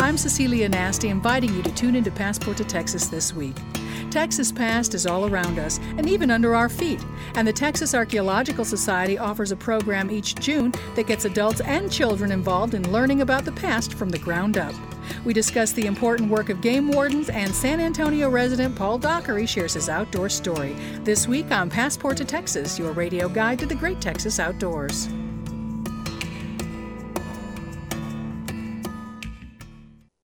I'm Cecilia Nasty, inviting you to tune into Passport to Texas this week. Texas past is all around us and even under our feet, and the Texas Archaeological Society offers a program each June that gets adults and children involved in learning about the past from the ground up. We discuss the important work of game wardens, and San Antonio resident Paul Dockery shares his outdoor story. This week on Passport to Texas, your radio guide to the great Texas outdoors.